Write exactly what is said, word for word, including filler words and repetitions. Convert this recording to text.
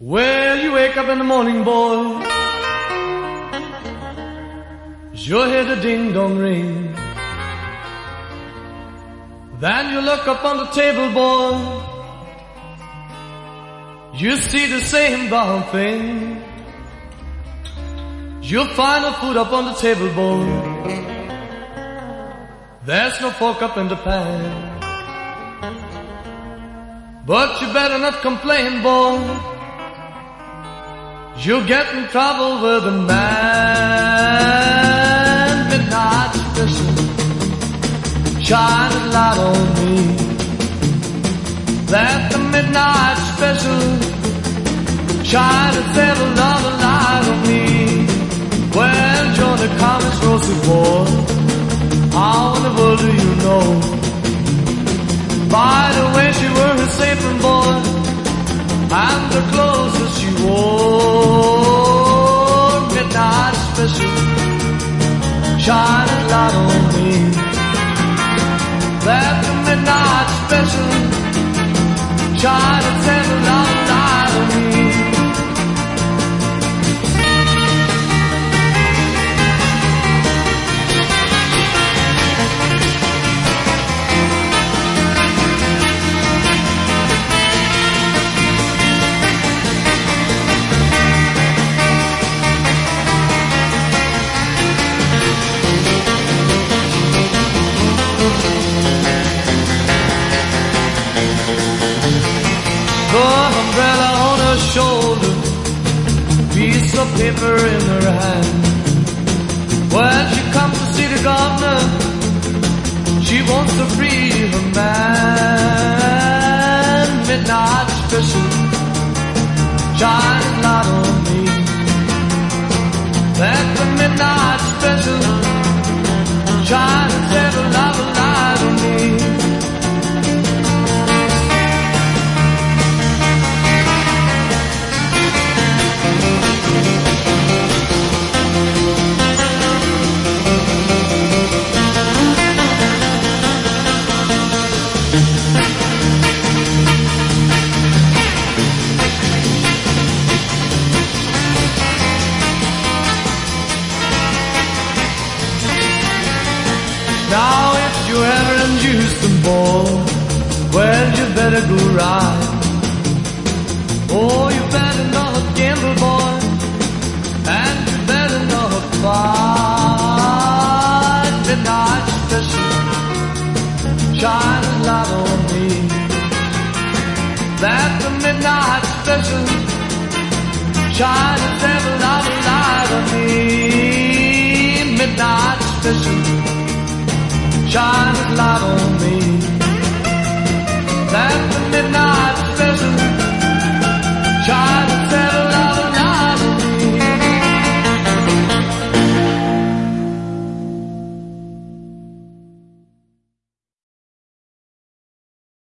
Well, you wake up in the morning, boy, sure hear the ding-dong ring. Then you look up on the table, boy, you see the same brown thing. You'll find the food up on the table, boy, there's no fork up in the pan. But you better not complain, boy, you'll get in trouble with the man. Midnight special, shine a light on me. Let the midnight special shine a seven dollar light on me. Well, you're the comics roasted boy, how in the world do you know? By the way she wore her apron, boy, and the clothes that she wore. Midnight special, shine a light on me. Let the midnight special shine a seven dollar light on me. Umbrella on her shoulder, piece of paper in her hand. When she comes to see the governor, she wants to free her man. Midnight special, shine a light on me. Let the midnight special shine a seven dollar light on me. Now if you ever in Houston, boy, well you better go ride. Oh, you better not gamble, boy, and you better not fight. Midnight special, shine a light on me. Let the midnight special shine a seven dollar light on me. Midnight special, shine a light on me. Let the midnight